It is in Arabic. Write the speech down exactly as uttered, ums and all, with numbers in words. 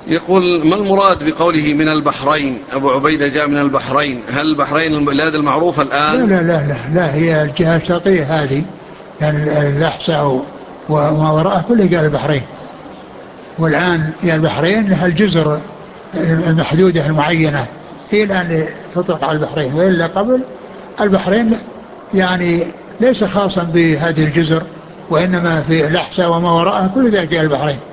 يقول ما المراد بقوله من البحرين؟ أبو عبيدة جاء من البحرين، هل البحرين البلاد المعروفة لا الآن؟ لا لا لا, لا هي الجهة الشرقية هذه، يعني الأحساء وما وراءه كله قال البحرين. والآن هي البحرين لها الجزر المحدودة المعينة، هي الآن تطلق على البحرين، وإلا قبل البحرين يعني ليس خاصا بهذه الجزر، وإنما في الأحساء وما وراءها كل ذلك البحرين.